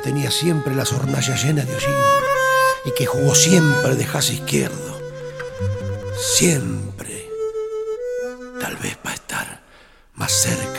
tenía siempre las hornallas llenas de hollín y que jugó siempre de jaz izquierdo. Siempre, tal vez para estar más cerca